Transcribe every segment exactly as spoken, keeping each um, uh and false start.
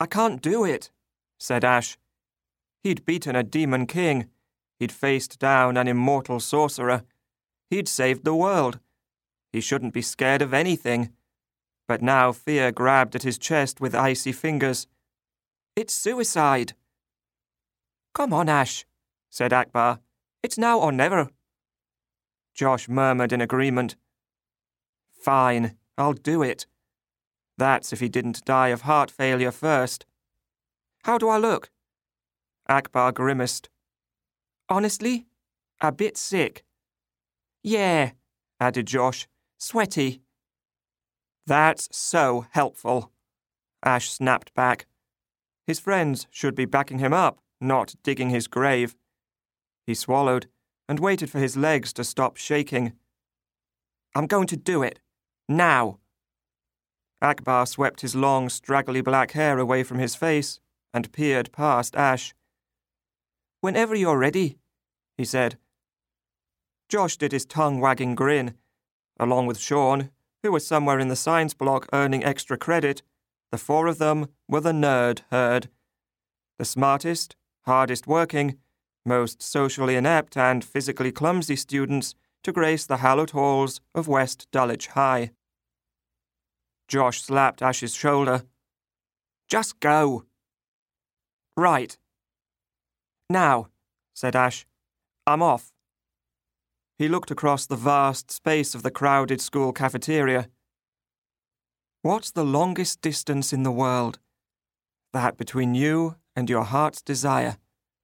I can't do it, said Ash. He'd beaten a demon king. He'd faced down an immortal sorcerer. He'd saved the world. He shouldn't be scared of anything. But now fear grabbed at his chest with icy fingers. It's suicide. Come on, Ash, said Akbar. It's now or never. Josh murmured in agreement. Fine, I'll do it. That's if he didn't die of heart failure first. How do I look? Akbar grimaced. Honestly, a bit sick. Yeah, added Josh, sweaty. That's so helpful, Ash snapped back. His friends should be backing him up, not digging his grave. He swallowed and waited for his legs to stop shaking. I'm going to do it. Now. Akbar swept his long, straggly black hair away from his face and peered past Ash. Whenever you're ready, he said. Josh did his tongue-wagging grin. Along with Sean, who was somewhere in the science block earning extra credit, the four of them were the nerd herd. The smartest, hardest working, most socially inept and physically clumsy students to grace the hallowed halls of West Dulwich High. Josh slapped Ash's shoulder. Just go. Right. Now, said Ash, I'm off. He looked across the vast space of the crowded school cafeteria. What's the longest distance in the world? That between you and your heart's desire.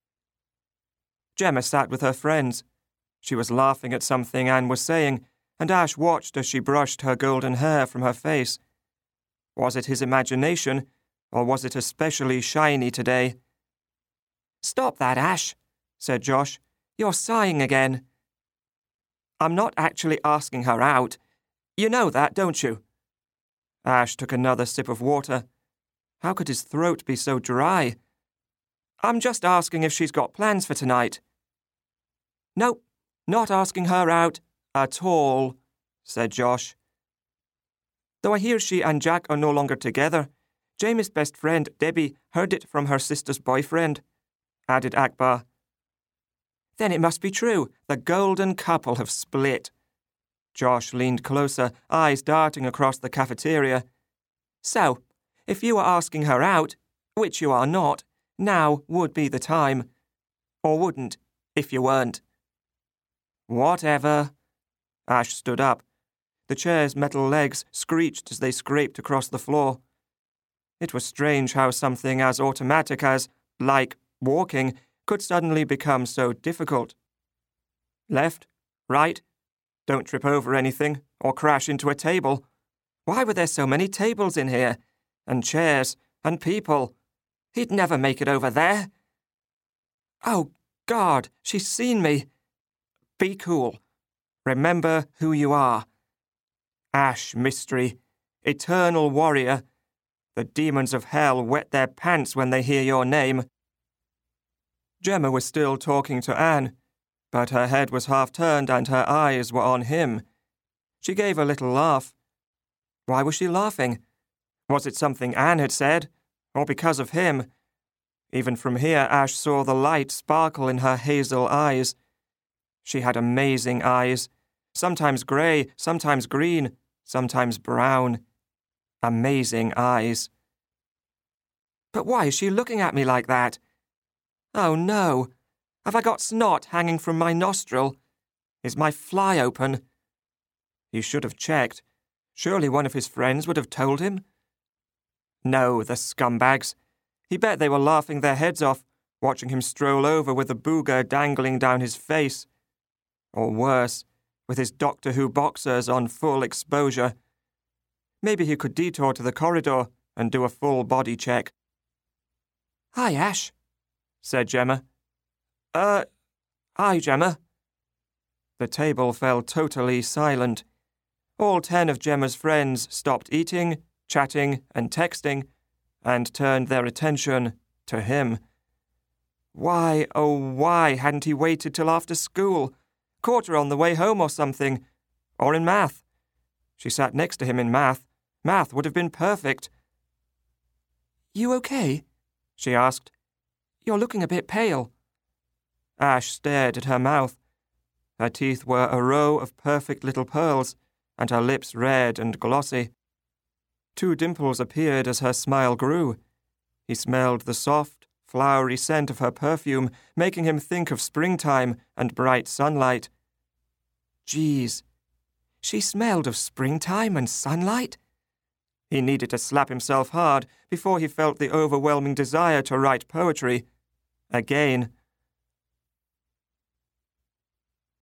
Gemma sat with her friends. She was laughing at something Anne was saying, and Ash watched as she brushed her golden hair from her face. Was it his imagination, or was it especially shiny today? Stop that, Ash, said Josh. You're sighing again. I'm not actually asking her out. You know that, don't you? Ash took another sip of water. How could his throat be so dry? I'm just asking if she's got plans for tonight. Nope, not asking her out at all, said Josh. Though I hear she and Jack are no longer together, Jamie's best friend, Debbie, heard it from her sister's boyfriend, added Akbar. Then it must be true. The golden couple have split. Josh leaned closer, eyes darting across the cafeteria. So, if you were asking her out, which you are not, now would be the time. Or wouldn't, if you weren't. Whatever. Ash stood up. The chair's metal legs screeched as they scraped across the floor. It was strange how something as automatic as, like, walking could suddenly become so difficult. Left, right, don't trip over anything or crash into a table. Why were there so many tables in here? And chairs, and people. He'd never make it over there. Oh, God, she's seen me. Be cool. Remember who you are. Ash Mystery, eternal warrior. The demons of hell wet their pants when they hear your name. Gemma was still talking to Anne, but her head was half-turned and her eyes were on him. She gave a little laugh. Why was she laughing? Was it something Anne had said, or because of him? Even from here, Ash saw the light sparkle in her hazel eyes. She had amazing eyes, sometimes grey, sometimes green, sometimes brown. Amazing eyes. But why is she looking at me like that? Oh no, have I got snot hanging from my nostril? Is my fly open? He should have checked. Surely one of his friends would have told him. No, the scumbags. He bet they were laughing their heads off, watching him stroll over with a booger dangling down his face. Or worse, with his Doctor Who boxers on full exposure. Maybe he could detour to the corridor and do a full body check. Hi, Ash, said Gemma. Uh, hi, Gemma. The table fell totally silent. All ten of Gemma's friends stopped eating, chatting, and texting, and turned their attention to him. Why, oh why hadn't he waited till after school? Caught her on the way home or something. Or in math. She sat next to him in math. Math would have been perfect. You okay? She asked. You're looking a bit pale. Ash stared at her mouth. Her teeth were a row of perfect little pearls, and her lips red and glossy. Two dimples appeared as her smile grew. He smelled the soft, flowery scent of her perfume, making him think of springtime and bright sunlight. Geez, she smelled of springtime and sunlight? He needed to slap himself hard before he felt the overwhelming desire to write poetry. Again.